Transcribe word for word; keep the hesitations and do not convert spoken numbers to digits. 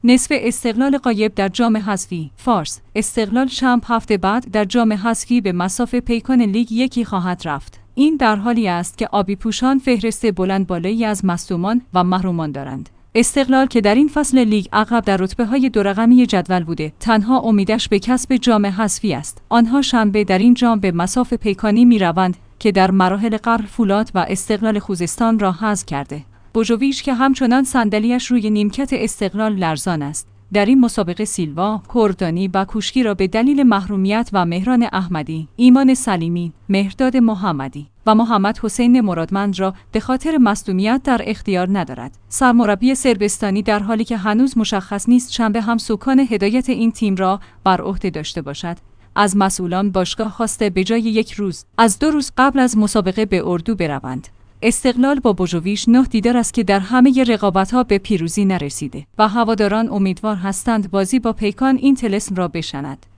نصف استقلال غایب در جام حذفی. فارس: استقلال شنبه هفته بعد در جام حذفی به مصاف پیکان لیگ یکی خواهد رفت. این در حالی است که آبی پوشان فهرست بلند بالایی از مصدومان و محرومان دارند. استقلال که در این فصل لیگ عقب در رتبه‌های دو رقمی جدول بوده، تنها امیدش به کسب جام حذفی است. آنها شنبه در این جام به مصاف پیکانی می‌روند که در مراحل قبل فولاد و استقلال خوزستان را حذف کرده. بوژوویچ که همچنان صندلی‌اش روی نیمکت استقلال لرزان است. در این مسابقه سیلوا، کردانی و کوشکی را به دلیل محرومیت و مهران احمدی، ایمان سلیمی، مهرداد محمدی و محمد حسین مرادمند را به خاطر مصدومیت در اختیار ندارد. سرمربی صربستانی در حالی که هنوز مشخص نیست شنبه هم سکان هدایت این تیم را بر عهده داشته باشد، از مسئولان باشگاه خواسته به جای یک روز، از دو روز قبل از مسابقه به اردو بروند. استقلال با بوژوویچ نه دیدار است که در همه رقابت‌ها به پیروزی نرسیده و هواداران امیدوار هستند بازی با پیکان این طلسم را بشکند.